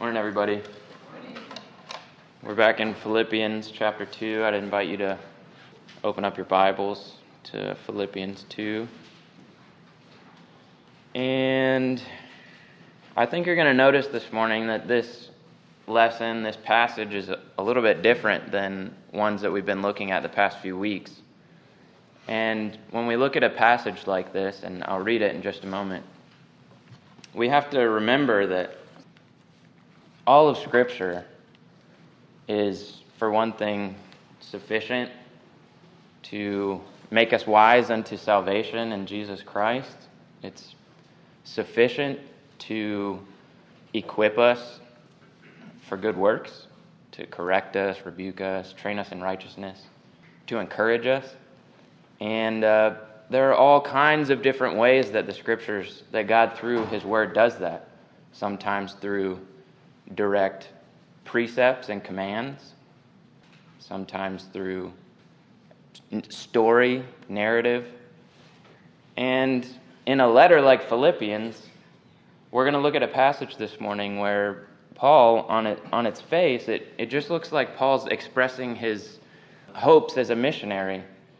Morning, everybody. We're back in Philippians chapter 2. I'd invite you to open up your Bibles to Philippians 2. And I think you're going to notice this morning that this lesson, this passage, is a little bit different than ones that we've been looking at the past few weeks. And when we look at a passage like this, and I'll read it in just a moment, we have to remember that all of Scripture is, for one thing, sufficient to make us wise unto salvation in Jesus Christ. It's sufficient to equip us for good works, to correct us, rebuke us, train us in righteousness, to encourage us. And there are all kinds of different ways that the Scriptures, that God through His Word does that. Sometimes through direct precepts and commands, sometimes through story, narrative. And in a letter like Philippians, we're going to look at a passage this morning where Paul, on its face, it just looks like Paul's expressing his hopes as a missionary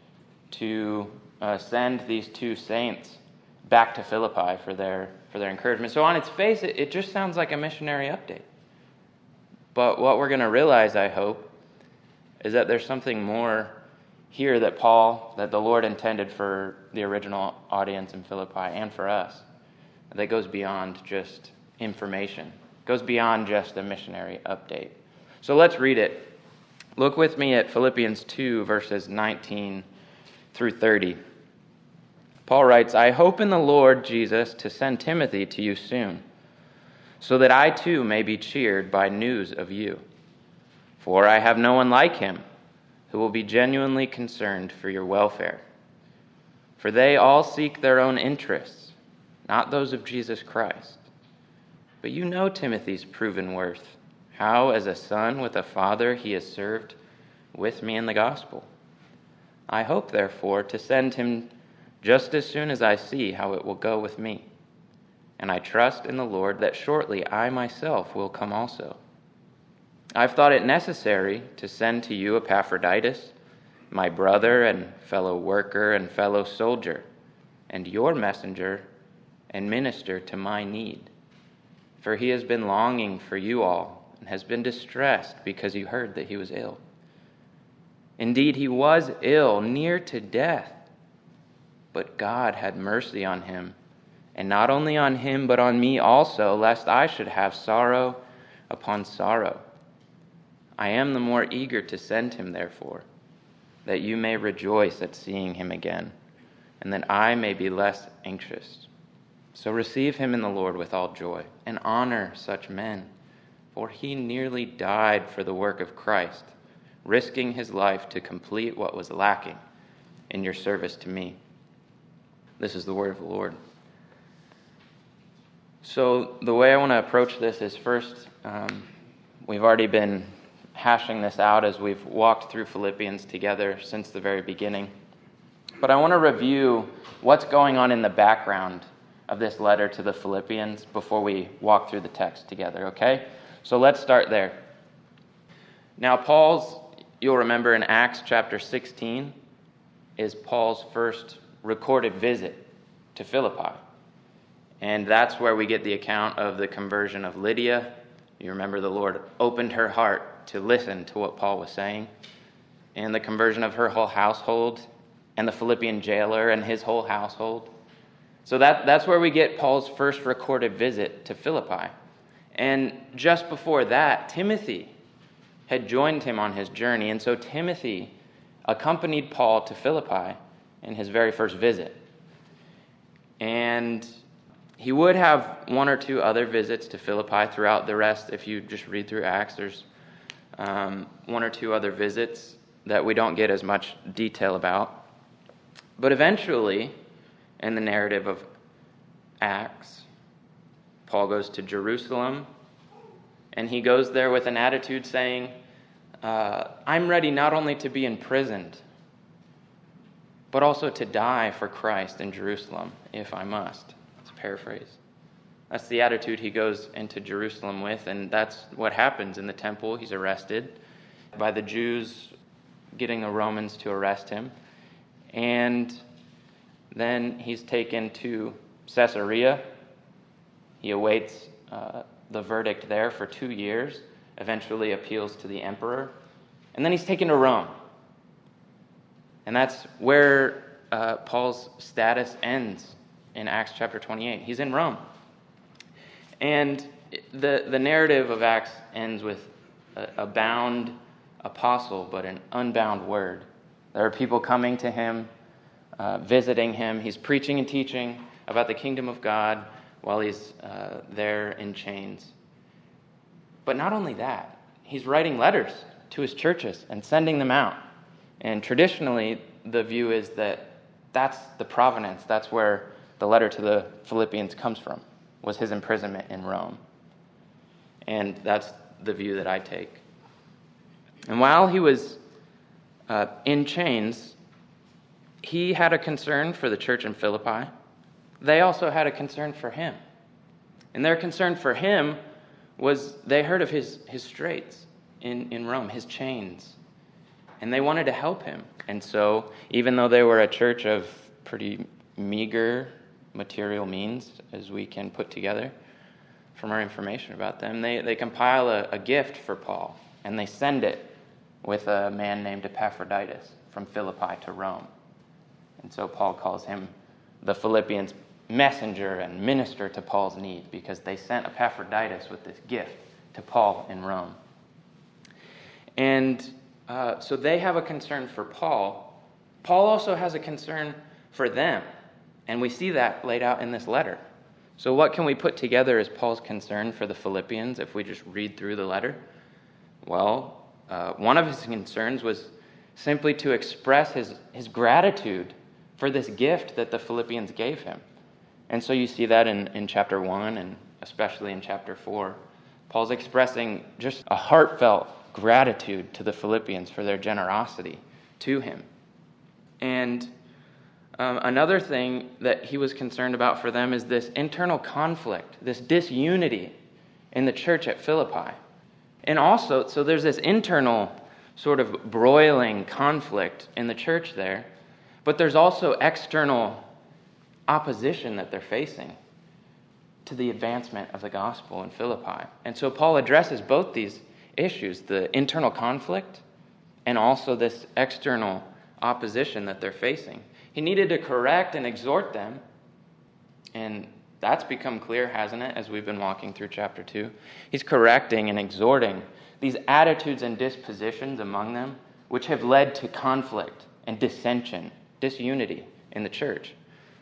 to send these two saints back to Philippi for their encouragement. So on its face, it just sounds like a missionary update. But what we're going to realize, I hope, is that there's something more here that the Lord intended for the original audience in Philippi and for us, that goes beyond just information, goes beyond just a missionary update. So let's read it. Look with me at Philippians 2, verses 19 through 30. Paul writes, "I hope in the Lord Jesus to send Timothy to you soon, so that I too may be cheered by news of you. For I have no one like him who will be genuinely concerned for your welfare. For they all seek their own interests, not those of Jesus Christ. But you know Timothy's proven worth, how as a son with a father he has served with me in the gospel. I hope, therefore, to send him just as soon as I see how it will go with me. And I trust in the Lord that shortly I myself will come also. I've thought it necessary to send to you Epaphroditus, my brother and fellow worker and fellow soldier, and your messenger and minister to my need. For he has been longing for you all and has been distressed because you heard that he was ill. Indeed, he was ill, near to death, but God had mercy on him, and not only on him, but on me also, lest I should have sorrow upon sorrow. I am the more eager to send him, therefore, that you may rejoice at seeing him again, and that I may be less anxious. So receive him in the Lord with all joy, and honor such men, for he nearly died for the work of Christ, risking his life to complete what was lacking in your service to me." This is the word of the Lord. So the way I want to approach this is first, we've already been hashing this out as we've walked through Philippians together since the very beginning. But I want to review what's going on in the background of this letter to the Philippians before we walk through the text together, okay? So let's start there. Now you'll remember in Acts chapter 16, is Paul's first recorded visit to Philippi. And that's where we get the account of the conversion of Lydia. You remember the Lord opened her heart to listen to what Paul was saying. And the conversion of her whole household, and the Philippian jailer and his whole household. So that's where we get Paul's first recorded visit to Philippi. And just before that, Timothy had joined him on his journey. And so Timothy accompanied Paul to Philippi in his very first visit. And he would have one or two other visits to Philippi throughout the rest. If you just read through Acts, there's one or two other visits that we don't get as much detail about. But eventually, in the narrative of Acts, Paul goes to Jerusalem, and he goes there with an attitude saying, I'm ready not only to be imprisoned, but also to die for Christ in Jerusalem, if I must. Let's paraphrase. That's the attitude he goes into Jerusalem with, and that's what happens in the temple. He's arrested by the Jews getting the Romans to arrest him. And then he's taken to Caesarea. He awaits the verdict there for 2 years, eventually appeals to the emperor, and then he's taken to Rome. And that's where Paul's status ends in Acts chapter 28. He's in Rome. And the narrative of Acts ends with a bound apostle, but an unbound word. There are people coming to him, visiting him. He's preaching and teaching about the kingdom of God while he's there in chains. But not only that, he's writing letters to his churches and sending them out. And traditionally, the view is that that's the provenance, that's where the letter to the Philippians comes from, was his imprisonment in Rome. And that's the view that I take. And while he was in chains, he had a concern for the church in Philippi. They also had a concern for him. And their concern for him was they heard of his straits in Rome, his chains. And they wanted to help him. And so, even though they were a church of pretty meager material means, as we can put together from our information about them, they compile a gift for Paul, and they send it with a man named Epaphroditus from Philippi to Rome. And so Paul calls him the Philippians' messenger and minister to Paul's need, because they sent Epaphroditus with this gift to Paul in Rome. And so they have a concern for Paul. Paul also has a concern for them, and we see that laid out in this letter. So what can we put together as Paul's concern for the Philippians if we just read through the letter? Well, one of his concerns was simply to express his gratitude for this gift that the Philippians gave him. And so you see that in chapter 1 and especially in chapter 4. Paul's expressing just a heartfelt gratitude to the Philippians for their generosity to him. And another thing that he was concerned about for them is this internal conflict, this disunity in the church at Philippi. And also, so there's this internal sort of broiling conflict in the church there, but there's also external opposition that they're facing to the advancement of the gospel in Philippi. And so Paul addresses both these issues, the internal conflict and also this external opposition that they're facing. He needed to correct and exhort them, and that's become clear, hasn't it, as we've been walking through chapter 2. He's correcting and exhorting these attitudes and dispositions among them, which have led to conflict and dissension, disunity in the church.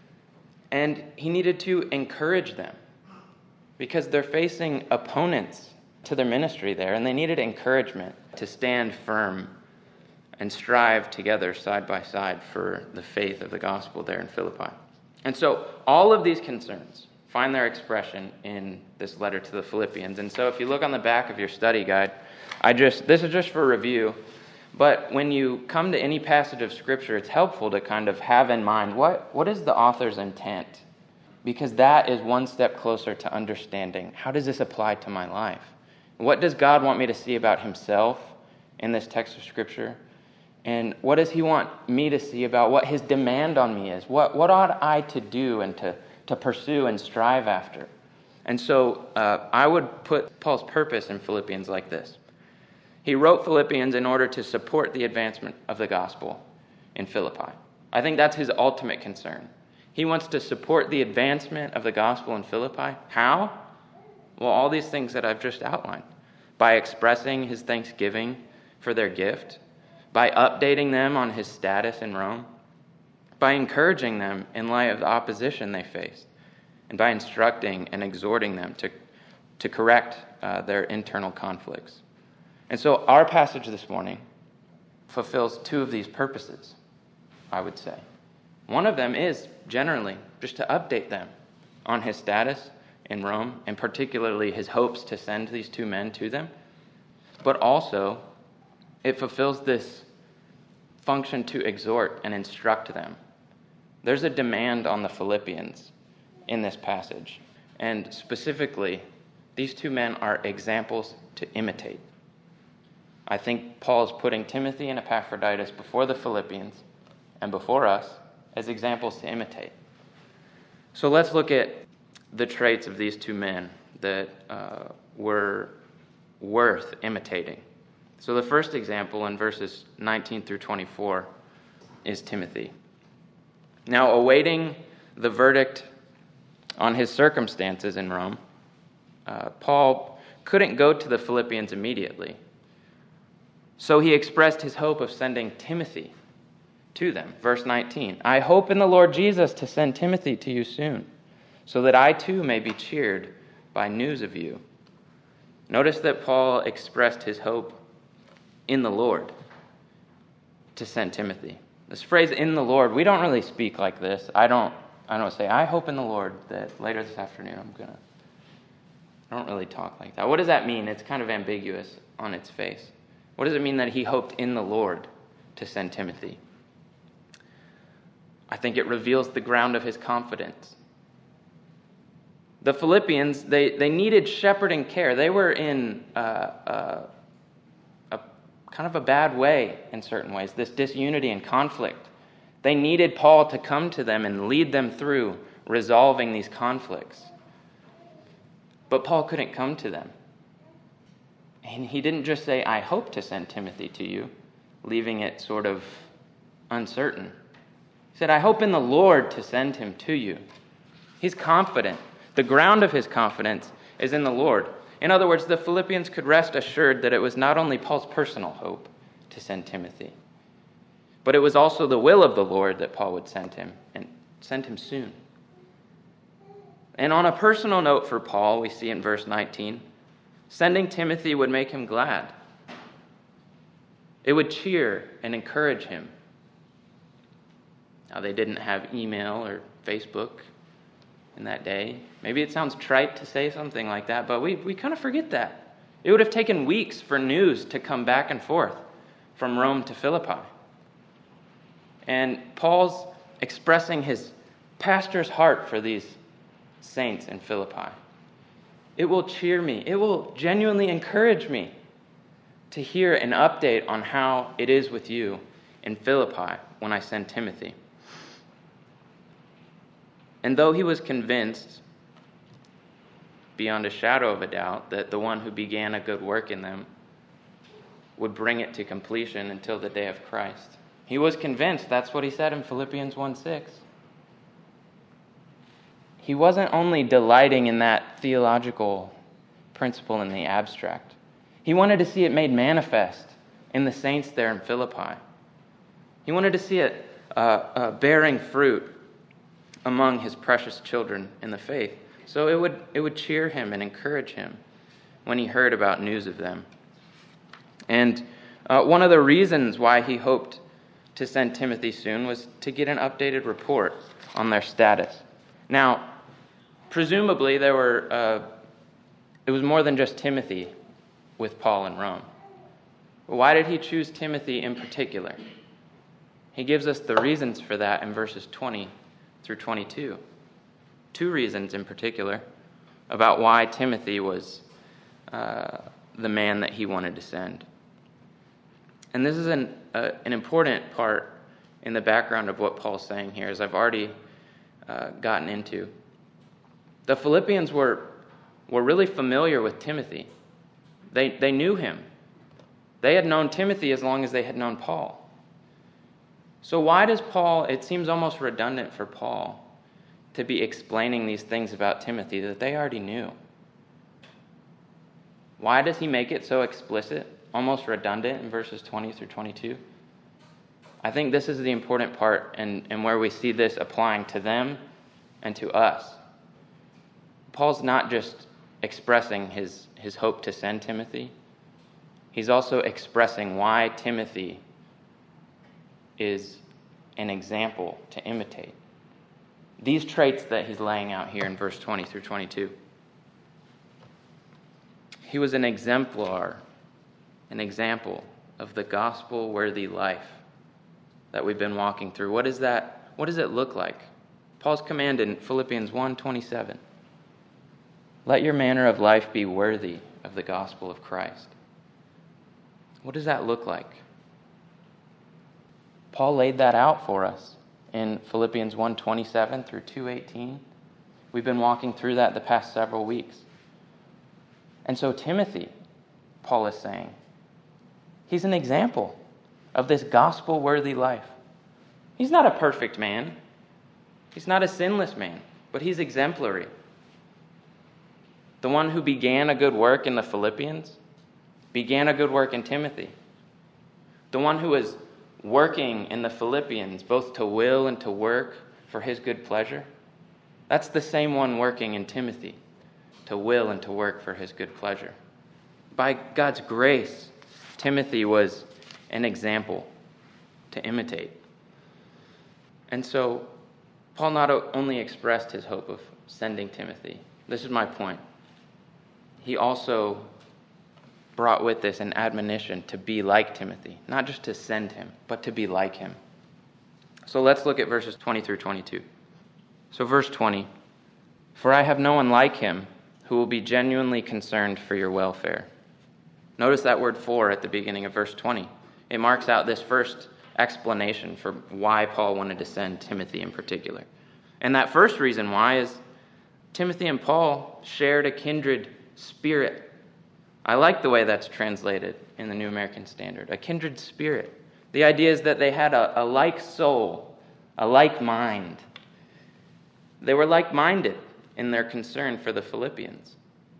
And he needed to encourage them, because they're facing opponents to their ministry there, and they needed encouragement to stand firm and strive together side by side for the faith of the gospel there in Philippi. And so all of these concerns find their expression in this letter to the Philippians. And so if you look on the back of your study guide, this is just for review, but when you come to any passage of Scripture, it's helpful to kind of have in mind what is the author's intent, because that is one step closer to understanding, how does this apply to my life? What does God want me to see about himself in this text of Scripture? And what does he want me to see about what his demand on me is? What ought I to do and to pursue and strive after? And so I would put Paul's purpose in Philippians like this. He wrote Philippians in order to support the advancement of the gospel in Philippi. I think that's his ultimate concern. He wants to support the advancement of the gospel in Philippi. How? Well, all these things that I've just outlined. By expressing his thanksgiving for their gift, by updating them on his status in Rome, by encouraging them in light of the opposition they faced, and by instructing and exhorting them to correct their internal conflicts. And so our passage this morning fulfills two of these purposes, I would say. One of them is generally just to update them on his status in Rome, and particularly his hopes to send these two men to them. But also, it fulfills this function to exhort and instruct them. There's a demand on the Philippians in this passage. And specifically, these two men are examples to imitate. I think Paul is putting Timothy and Epaphroditus before the Philippians and before us as examples to imitate. So let's look at the traits of these two men that were worth imitating. So the first example in verses 19 through 24 is Timothy. Now, awaiting the verdict on his circumstances in Rome, Paul couldn't go to the Philippians immediately. So he expressed his hope of sending Timothy to them. Verse 19, I hope in the Lord Jesus to send Timothy to you soon, so that I too may be cheered by news of you. Notice that Paul expressed his hope in the Lord to send Timothy. This phrase, in the Lord, we don't really speak like this. I don't say, I hope in the Lord that later this afternoon I don't really talk like that. What does that mean? It's kind of ambiguous on its face. What does it mean that he hoped in the Lord to send Timothy? I think it reveals the ground of his confidence. The Philippians, they needed shepherding care. They were in a kind of a bad way in certain ways, this disunity and conflict. They needed Paul to come to them and lead them through resolving these conflicts. But Paul couldn't come to them. And he didn't just say, I hope to send Timothy to you, leaving it sort of uncertain. He said, I hope in the Lord to send him to you. He's confident. The ground of his confidence is in the Lord. In other words, the Philippians could rest assured that it was not only Paul's personal hope to send Timothy, but it was also the will of the Lord that Paul would send him, and send him soon. And on a personal note for Paul, we see in verse 19, sending Timothy would make him glad. It would cheer and encourage him. Now, they didn't have email or Facebook in that day. Maybe it sounds trite to say something like that, but we kind of forget that. It would have taken weeks for news to come back and forth from Rome to Philippi. And Paul's expressing his pastor's heart for these saints in Philippi. It will cheer me. It will genuinely encourage me to hear an update on how it is with you in Philippi when I send Timothy. And though he was convinced, beyond a shadow of a doubt, that the one who began a good work in them would bring it to completion until the day of Christ, he was convinced. That's what he said in Philippians 1:6. He wasn't only delighting in that theological principle in the abstract. He wanted to see it made manifest in the saints there in Philippi. He wanted to see it bearing fruit among his precious children in the faith. So it would cheer him and encourage him when he heard about news of them. And one of the reasons why he hoped to send Timothy soon was to get an updated report on their status. Now, presumably it was more than just Timothy with Paul in Rome. Why did he choose Timothy in particular? He gives us the reasons for that in verses 20 through 22. Two reasons in particular about why Timothy was the man that he wanted to send. And this is an important part in the background of what Paul's saying here, as I've already gotten into. The Philippians were really familiar with Timothy. They knew him. They had known Timothy as long as they had known Paul. So why does Paul, it seems almost redundant for Paul to be explaining these things about Timothy that they already knew? Why does he make it so explicit, almost redundant in verses 20 through 22? I think this is the important part and where we see this applying to them and to us. Paul's not just expressing his hope to send Timothy. He's also expressing why Timothy is an example to imitate. These traits that he's laying out here in verse 20 through 22. He was an exemplar, an example of the gospel-worthy life that we've been walking through. What is that? What does it look like? Paul's command in Philippians 1:27. Let your manner of life be worthy of the gospel of Christ. What does that look like? Paul laid that out for us in Philippians 1:27 through 2:18. We've been walking through that the past several weeks. And so Timothy, Paul is saying, he's an example of this gospel-worthy life. He's not a perfect man. He's not a sinless man, but he's exemplary. The one who began a good work in the Philippians began a good work in Timothy. The one who was working in the Philippians, both to will and to work for his good pleasure, that's the same one working in Timothy, to will and to work for his good pleasure. By God's grace, Timothy was an example to imitate. And so, Paul not only expressed his hope of sending Timothy, this is my point, he also brought with this an admonition to be like Timothy, not just to send him, but to be like him. So let's look at verses 20 through 22. So verse 20, "For I have no one like him who will be genuinely concerned for your welfare." Notice that word "for" at the beginning of verse 20. It marks out this first explanation for why Paul wanted to send Timothy in particular. And that first reason why is Timothy and Paul shared a kindred spirit. I like the way that's translated in the New American Standard, a kindred spirit. The idea is that they had a like soul, a like mind. They were like-minded in their concern for the Philippians,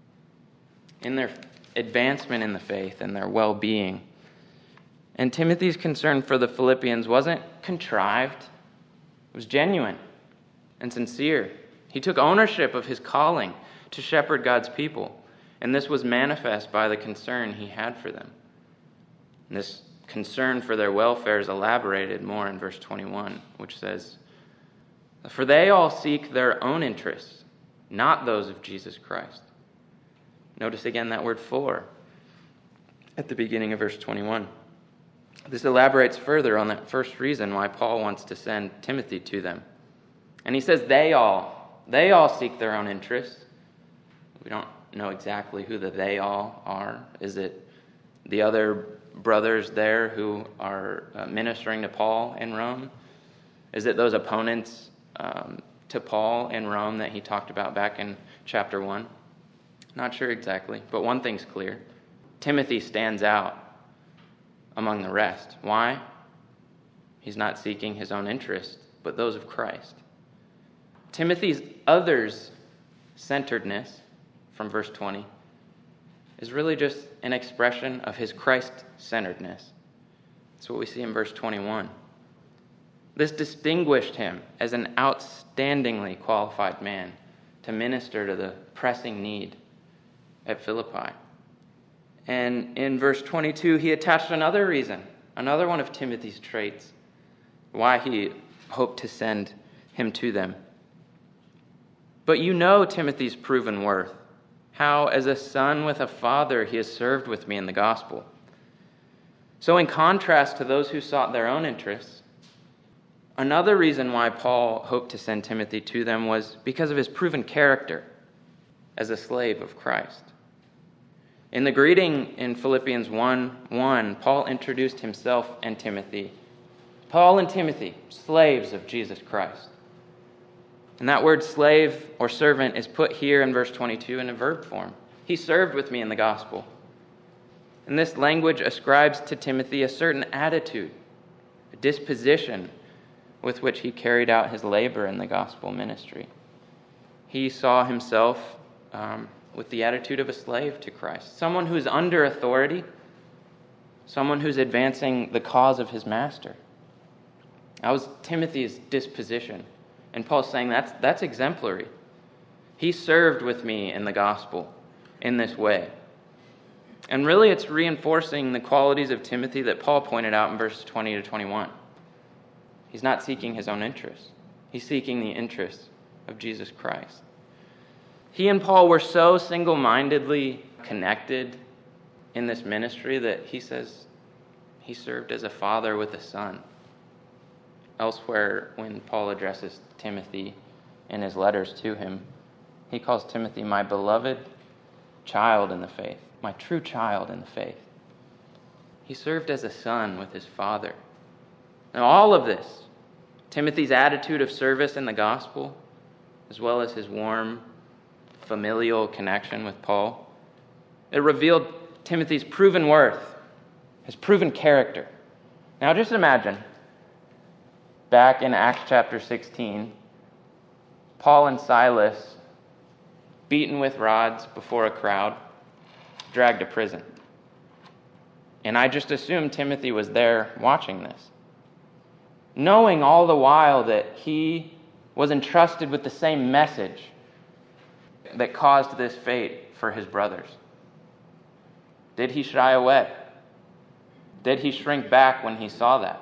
in their advancement in the faith and their well-being. And Timothy's concern for the Philippians wasn't contrived. It was genuine and sincere. He took ownership of his calling to shepherd God's people, and this was manifest by the concern he had for them. And this concern for their welfare is elaborated more in verse 21, which says, "For they all seek their own interests, not those of Jesus Christ." Notice again that word "for" at the beginning of verse 21. This elaborates further on that first reason why Paul wants to send Timothy to them. And he says they all seek their own interests. We don't know exactly who the they all are. Is it the other brothers there who are ministering to Paul in Rome? Is it those opponents to Paul in Rome that he talked about back in chapter 1? Not sure exactly, but one thing's clear. Timothy stands out among the rest. Why? He's not seeking his own interests, but those of Christ. Timothy's others-centeredness, from verse 20, is really just an expression of his Christ-centeredness. That's what we see in verse 21. This distinguished him as an outstandingly qualified man to minister to the pressing need at Philippi. And in verse 22, he attached another reason, another one of Timothy's traits, why he hoped to send him to them. "But you know Timothy's proven worth, how as a son with a father he has served with me in the gospel." So in contrast to those who sought their own interests, another reason why Paul hoped to send Timothy to them was because of his proven character as a slave of Christ. In the greeting in Philippians 1:1, Paul introduced himself and Timothy. Paul and Timothy, slaves of Jesus Christ. And that word slave or servant is put here in verse 22 in a verb form. He served with me in the gospel. And this language ascribes to Timothy a certain attitude, a disposition with which he carried out his labor in the gospel ministry. He saw himself with the attitude of a slave to Christ, someone who's under authority, someone who's advancing the cause of his master. That was Timothy's disposition. And Paul's saying that's exemplary. He served with me in the gospel in this way. And really it's reinforcing the qualities of Timothy that Paul pointed out in verses 20 to 21. He's not seeking his own interests. He's seeking the interests of Jesus Christ. He and Paul were so single-mindedly connected in this ministry that he says he served as a father with a son. Elsewhere, when Paul addresses Timothy in his letters to him, He calls Timothy my beloved child in the faith, my true child in the faith. He served as a son with his father. Now all of this, Timothy's attitude of service in the gospel, as well as his warm familial connection with Paul, it revealed Timothy's proven worth, his proven character. Now just imagine, back in Acts chapter 16, Paul and Silas, beaten with rods before a crowd, dragged to prison. And I just assumed Timothy was there watching this, knowing all the while that he was entrusted with the same message that caused this fate for his brothers. Did he shy away? Did he shrink back when he saw that?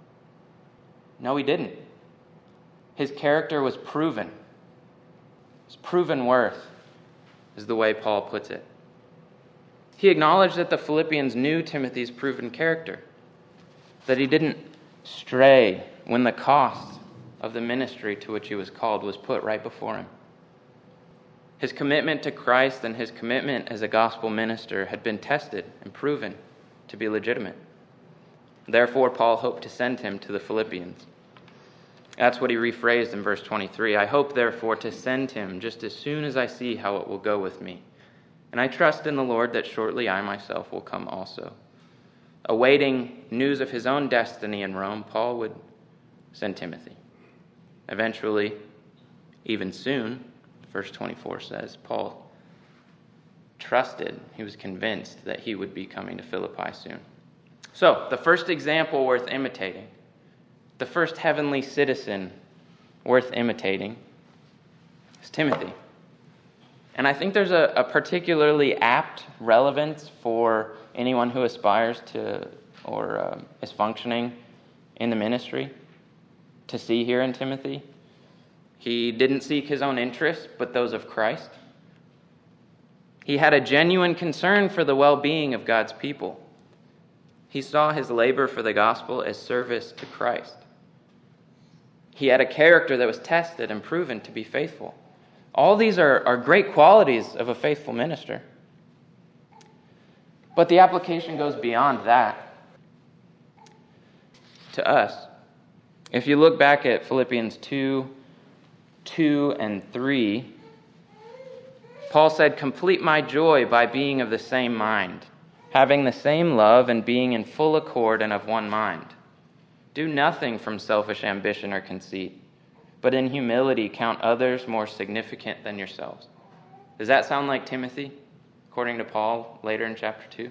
No, he didn't. His character was proven. His proven worth is the way Paul puts it. He acknowledged that the Philippians knew Timothy's proven character, that he didn't stray when the cost of the ministry to which he was called was put right before him. His commitment to Christ and his commitment as a gospel minister had been tested and proven to be legitimate. Therefore, Paul hoped to send him to the Philippians. That's what he rephrased in verse 23. I hope, therefore, to send him just as soon as I see how it will go with me. And I trust in the Lord that shortly I myself will come also. Awaiting news of his own destiny in Rome, Paul would send Timothy. Eventually, even soon, verse 24 says, Paul trusted, he was convinced that he would be coming to Philippi soon. So, the first example worth imitating, the first heavenly citizen worth imitating is Timothy. And I think there's a particularly apt relevance for anyone who aspires to or is functioning in the ministry to see here in Timothy. He didn't seek his own interests, but those of Christ. He had a genuine concern for the well-being of God's people. He saw his labor for the gospel as service to Christ. He had a character that was tested and proven to be faithful. All these are great qualities of a faithful minister. But the application goes beyond that to us. If you look back at Philippians 2 and 3, Paul said, complete my joy by being of the same mind, having the same love and being in full accord and of one mind. Do nothing from selfish ambition or conceit, but in humility count others more significant than yourselves. Does that sound like Timothy, according to Paul later in chapter 2?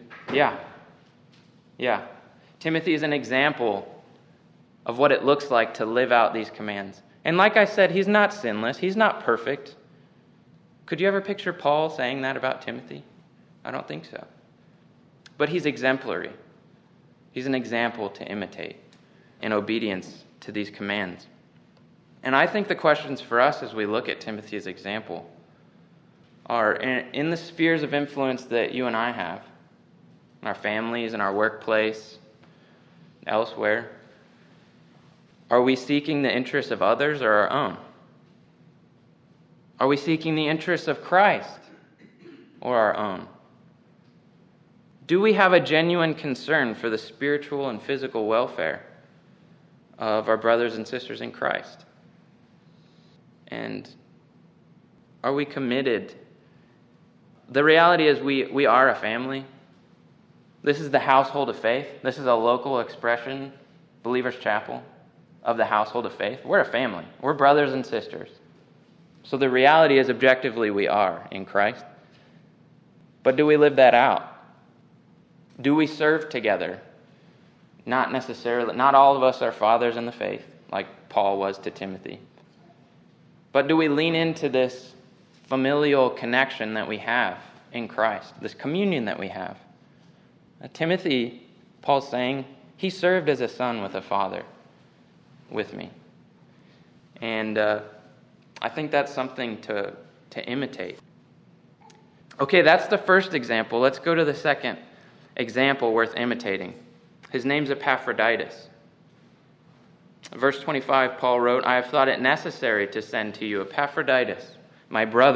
Yeah. Timothy is an example of what it looks like to live out these commands. And like I said, he's not sinless. He's not perfect. Could you ever picture Paul saying that about Timothy? I don't think so. But he's exemplary. He's an example to imitate in obedience to these commands. And I think the questions for us as we look at Timothy's example are in the spheres of influence that you and I have, in our families, in our workplace, elsewhere. Are we seeking the interests of others or our own? Are we seeking the interests of Christ or our own? Do we have a genuine concern for the spiritual and physical welfare of our brothers and sisters in Christ? And are we committed? The reality is we are a family. This is the household of faith. This is a local expression, Believers Chapel, of the household of faith. We're a family. We're brothers and sisters. So the reality is, objectively, we are in Christ. But do we live that out? Do we serve together? Not necessarily. Not all of us are fathers in the faith, like Paul was to Timothy. But do we lean into this familial connection that we have in Christ, this communion that we have? Timothy, Paul's saying, he served as a son with a father with me. And I think that's something to imitate. Okay, that's the first example. Let's go to the second example worth imitating. His name's Epaphroditus. Verse 25, Paul wrote, I have thought it necessary to send to you Epaphroditus, my brother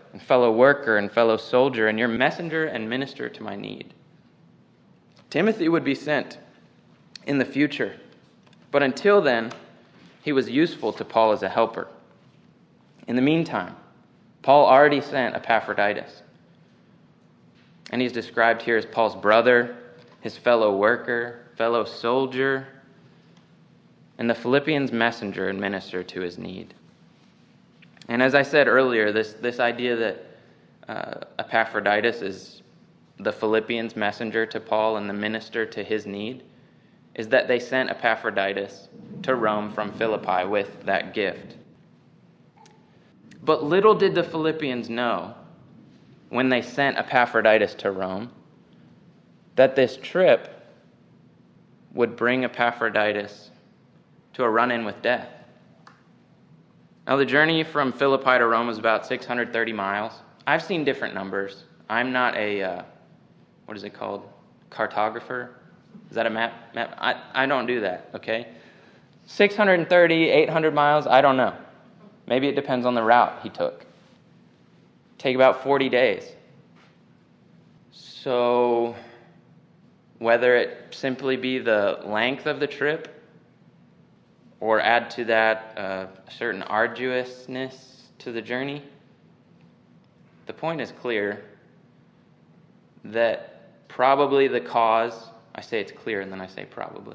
and fellow worker and fellow soldier, and your messenger and minister to my need. Timothy would be sent in the future, but until then, he was useful to Paul as a helper. In the meantime, Paul already sent Epaphroditus, and he's described here as Paul's brother, his fellow worker, fellow soldier, and the Philippians' messenger and minister to his need. And as I said earlier, this idea that Epaphroditus is the Philippians' messenger to Paul and the minister to his need is that they sent Epaphroditus to Rome from Philippi with that gift. But little did the Philippians know when they sent Epaphroditus to Rome that this trip would bring Epaphroditus to a run-in with death. Now, the journey from Philippi to Rome was about 630 miles. I've seen different numbers. I'm not a, what is it called? Cartographer? Is that a map? I don't do that, okay? 630, 800 miles, I don't know. Maybe it depends on the route he took. Take about 40 days. So, whether it simply be the length of the trip or add to that a certain arduousness to the journey, the point is clear that probably the cause, I say it's clear and then I say probably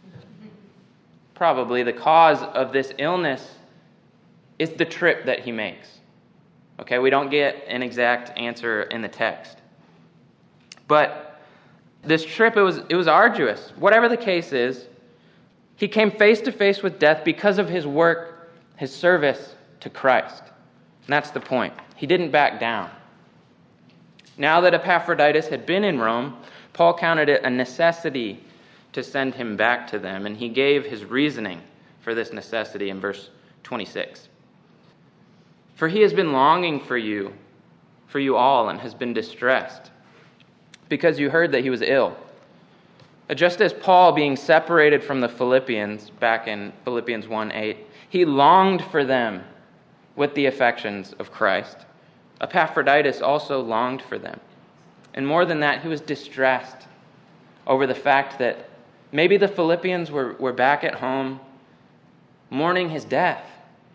the cause of this illness is the trip that he makes. Okay, we don't get an exact answer in the text. But this trip, it was arduous. Whatever the case is, he came face to face with death because of his work, his service to Christ. And that's the point. He didn't back down. Now that Epaphroditus had been in Rome, Paul counted it a necessity to send him back to them, and he gave his reasoning for this necessity in verse 26. For he has been longing for you all, and has been distressed, because you heard that he was ill. Just as Paul, being separated from the Philippians, back in Philippians 1:8, he longed for them with the affections of Christ, Epaphroditus also longed for them. And more than that, he was distressed over the fact that maybe the Philippians were back at home mourning his death.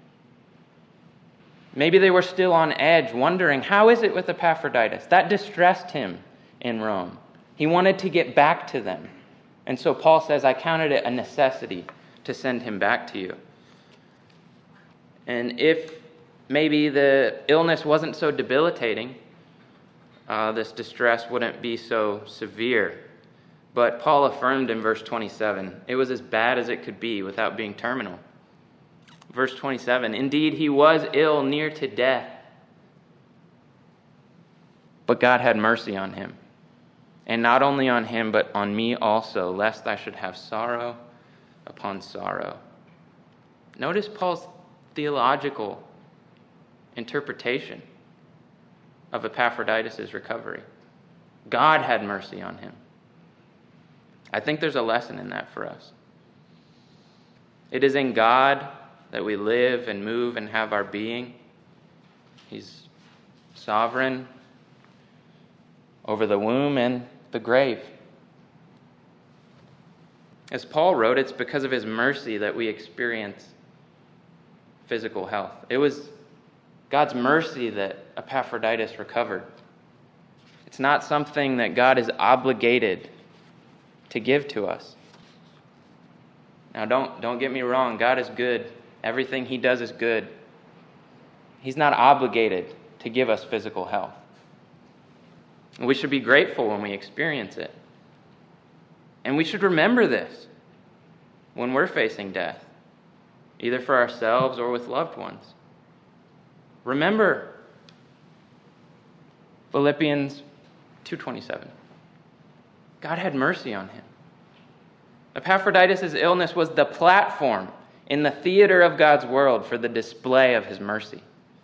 Maybe they were still on edge, wondering, how is it with Epaphroditus? That distressed him in Rome. He wanted to get back to them. And so Paul says, I counted it a necessity to send him back to you. And if maybe the illness wasn't so debilitating, this distress wouldn't be so severe. But Paul affirmed in verse 27, it was as bad as it could be without being terminal. Verse 27, indeed he was ill near to death, but God had mercy on him. And not only on him, but on me also, lest I should have sorrow upon sorrow. Notice Paul's theological interpretation of Epaphroditus' recovery. God had mercy on him. I think there's a lesson in that for us. It is in God that we live and move and have our being. He's sovereign over the womb and the grave. As Paul wrote, it's because of his mercy that we experience physical health. It was God's mercy that Epaphroditus recovered. It's not something that God is obligated to give to us. Now, don't get me wrong. God is good. Everything he does is good. He's not obligated to give us physical health. We should be grateful when we experience it. And we should remember this when we're facing death, either for ourselves or with loved ones. Remember Philippians 2:27. God had mercy on him. Epaphroditus' illness was the platform in the theater of God's world for the display of his mercy.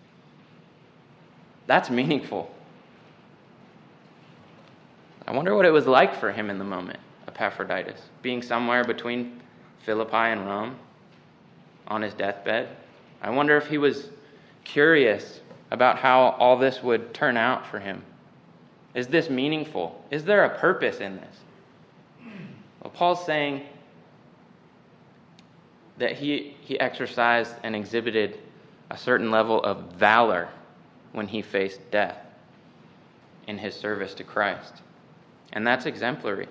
That's meaningful. I wonder what it was like for him in the moment, Epaphroditus, being somewhere between Philippi and Rome on his deathbed. I wonder if he was curious about how all this would turn out for him. Is this meaningful? Is there a purpose in this? Well, Paul's saying that he exercised and exhibited a certain level of valor when he faced death in his service to Christ. And that's exemplary.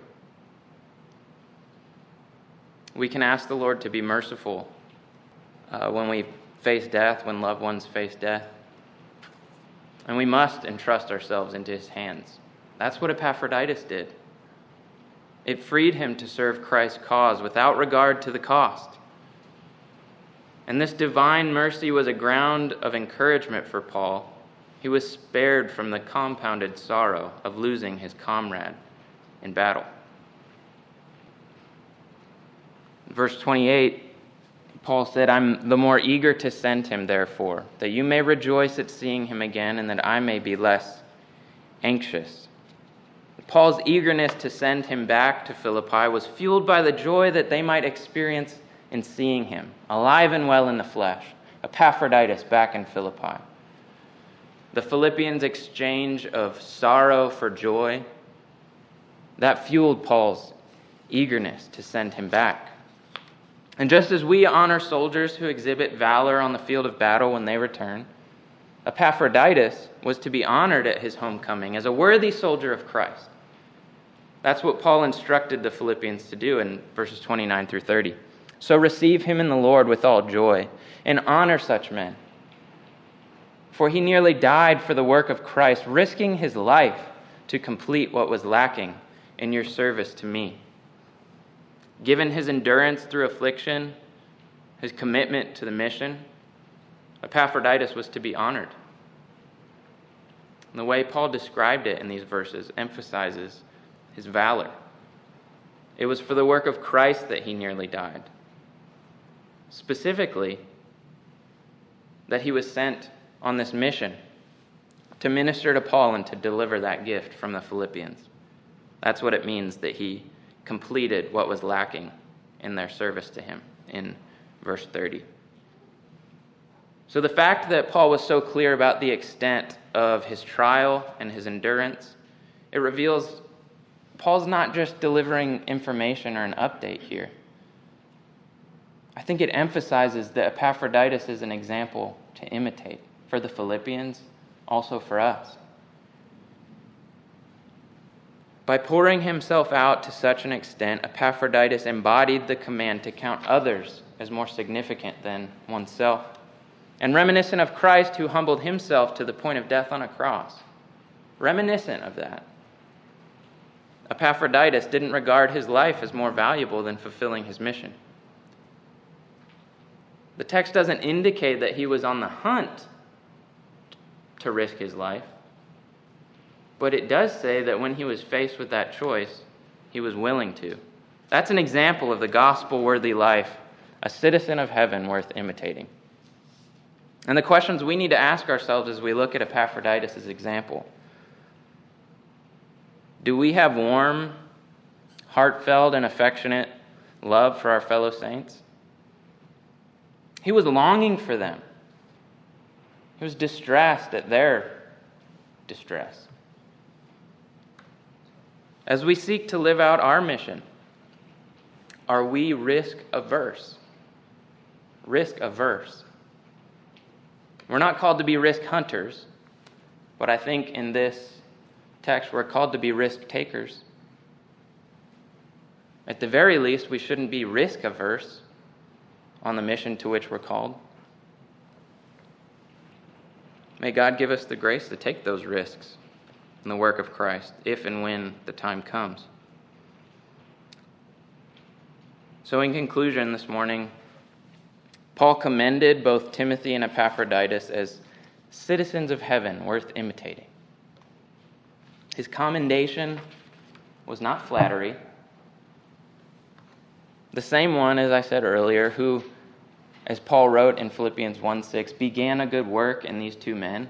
We can ask the Lord to be merciful when we face death, when loved ones face death. And we must entrust ourselves into his hands. That's what Epaphroditus did. It freed him to serve Christ's cause without regard to the cost. And this divine mercy was a ground of encouragement for Paul. He was spared from the compounded sorrow of losing his comrade in battle. Verse 28, Paul said, "I'm the more eager to send him, therefore, that you may rejoice at seeing him again, and that I may be less anxious." Paul's eagerness to send him back to Philippi was fueled by the joy that they might experience in seeing him, alive and well in the flesh, Epaphroditus back in Philippi. The Philippians' exchange of sorrow for joy, that fueled Paul's eagerness to send him back. And just as we honor soldiers who exhibit valor on the field of battle when they return, Epaphroditus was to be honored at his homecoming as a worthy soldier of Christ. That's what Paul instructed the Philippians to do in verses 29 through 30. "So receive him in the Lord with all joy, and honor such men. For he nearly died for the work of Christ, risking his life to complete what was lacking in your service to me." Given his endurance through affliction, his commitment to the mission, Epaphroditus was to be honored. And the way Paul described it in these verses emphasizes his valor. It was for the work of Christ that he nearly died. Specifically, that he was sent on this mission to minister to Paul and to deliver that gift from the Philippians. That's what it means that he completed what was lacking in their service to him in verse 30. So the fact that Paul was so clear about the extent of his trial and his endurance, it reveals Paul's not just delivering information or an update here. I think it emphasizes that Epaphroditus is an example to imitate for the Philippians, also for us. By pouring himself out to such an extent, Epaphroditus embodied the command to count others as more significant than oneself, and reminiscent of Christ who humbled himself to the point of death on a cross. Reminiscent of that. Epaphroditus didn't regard his life as more valuable than fulfilling his mission. The text doesn't indicate that he was on the hunt to risk his life. But it does say that when he was faced with that choice, he was willing to. That's an example of the gospel-worthy life, a citizen of heaven worth imitating. And the questions we need to ask ourselves as we look at Epaphroditus' example. Do we have warm, heartfelt, and affectionate love for our fellow saints? He was longing for them. He was distressed at their distress. As we seek to live out our mission, are we risk averse? Risk averse. We're not called to be risk hunters, but I think in this text we're called to be risk takers. At the very least, we shouldn't be risk averse on the mission to which we're called. May God give us the grace to take those risks in the work of Christ, if and when the time comes. So in conclusion this morning, Paul commended both Timothy and Epaphroditus as citizens of heaven worth imitating. His commendation was not flattery. The same one, as I said earlier, who, as Paul wrote in Philippians 1:6, began a good work in these two men,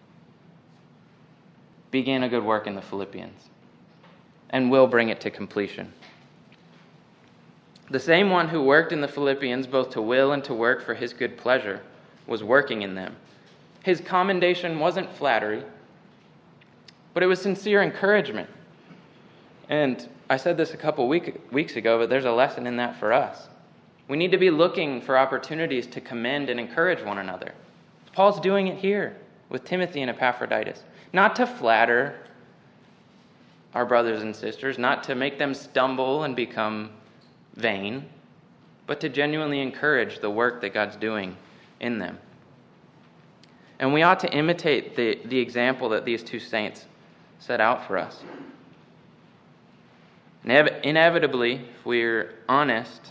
began a good work in the Philippians, and will bring it to completion. The same one who worked in the Philippians both to will and to work for his good pleasure was working in them His commendation wasn't flattery, but it was sincere encouragement. And I said this a couple weeks ago, but there's a lesson in that for us. We need to be looking for opportunities to commend and encourage one another. Paul's doing it here with Timothy and Epaphroditus. Not to flatter our brothers and sisters, not to make them stumble and become vain, but to genuinely encourage the work that God's doing in them. And we ought to imitate the example that these two saints set out for us. Inevitably, if we're honest,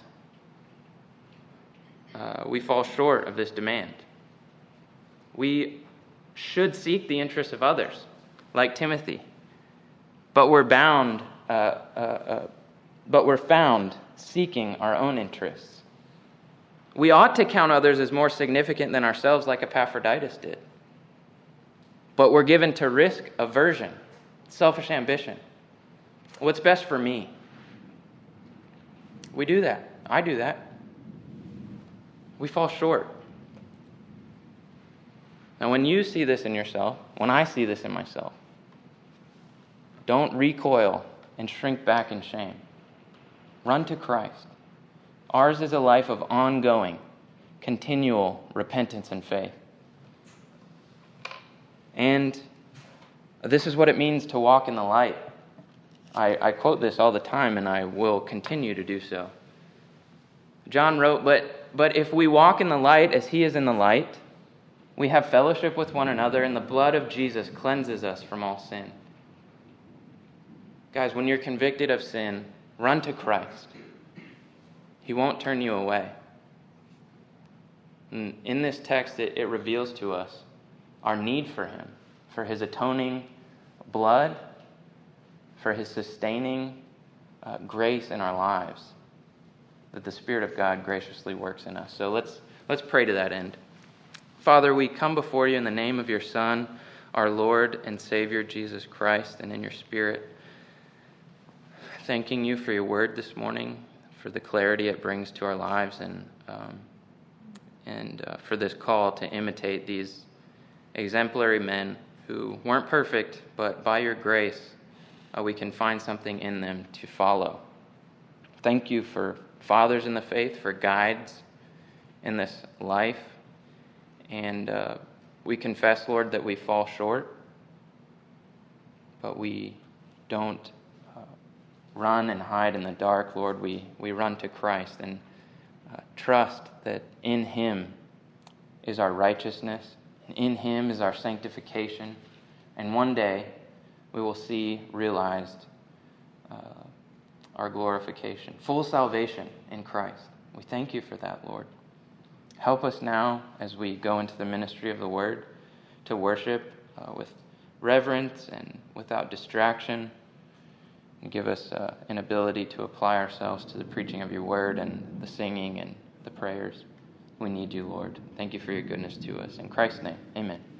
we fall short of this demand. We should seek the interests of others, like Timothy, but we're found seeking our own interests. We ought to count others as more significant than ourselves, like Epaphroditus did. But we're given to risk aversion, selfish ambition. What's best for me? We do that. I do that. We fall short. Now, when you see this in yourself, when I see this in myself, don't recoil and shrink back in shame. Run to Christ. Ours is a life of ongoing, continual repentance and faith. And this is what it means to walk in the light. I quote this all the time, and I will continue to do so. John wrote, But if we walk in the light as he is in the light, we have fellowship with one another, and the blood of Jesus cleanses us from all sin. Guys, when you're convicted of sin, run to Christ. He won't turn you away. And in this text, it reveals to us our need for him, for his atoning blood, for his sustaining grace in our lives, that the Spirit of God graciously works in us. So let's pray to that end. Father, we come before you in the name of your Son, our Lord and Savior, Jesus Christ, and in your Spirit, thanking you for your word this morning, for the clarity it brings to our lives, and for this call to imitate these exemplary men who weren't perfect, but by your grace, we can find something in them to follow. Thank you for fathers in the faith, for guides in this life. And we confess, Lord, that we fall short, but we don't run and hide in the dark, Lord. We run to Christ and trust that in him is our righteousness, and in him is our sanctification, and one day we will see realized our glorification, full salvation in Christ. We thank you for that, Lord. Help us now as we go into the ministry of the Word to worship with reverence and without distraction, and give us an ability to apply ourselves to the preaching of your Word and the singing and the prayers. We need you, Lord. Thank you for your goodness to us. In Christ's name, amen.